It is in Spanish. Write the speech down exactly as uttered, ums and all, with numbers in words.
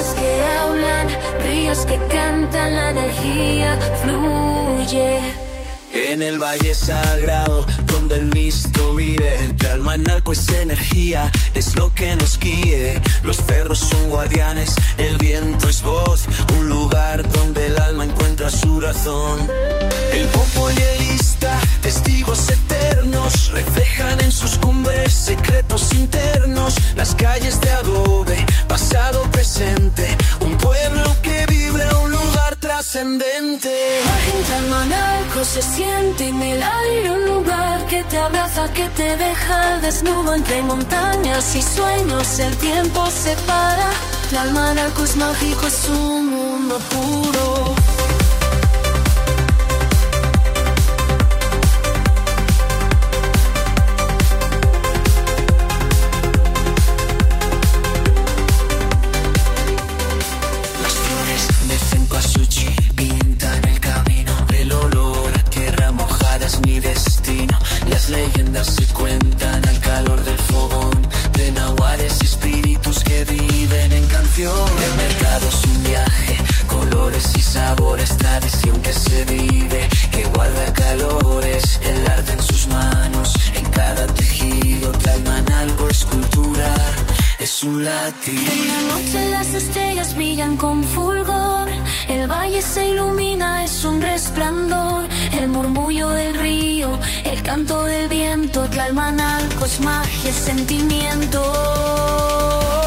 Palabras que hablan, ríos que cantan, la energía fluye. En el valle sagrado, donde el Cristo vive, el almanaco es energía, es lo que nos guíe. Los perros son guardianes, el viento es voz, un lugar donde el alma encuentra su razón. El populista, testigos eternos, reflejan en sus cumbres secretos internos. Las calles de adobe, pasado, presente, un pueblo que vibra, un lugar trascendente. La gente almanaco se siente en el aire, un lugar que te abraza, que te deja desnudo entre montañas y sueños. El tiempo se para, el almanaco es mágico, es un mundo puro. Las leyendas se cuentan al calor del fogón, de nahuales y espíritus que viven en canción. El mercado es un viaje, colores y sabores, tradición que se vive, que guarda calores. El arte en sus manos, en cada tejido, plasman algo, escultura, es un latido. En la noche las estrellas brillan con fulgor, el valle se ilumina, es un resplandor. El murmullo del río, el canto del viento, Tlalmanalco es magia, es sentimiento.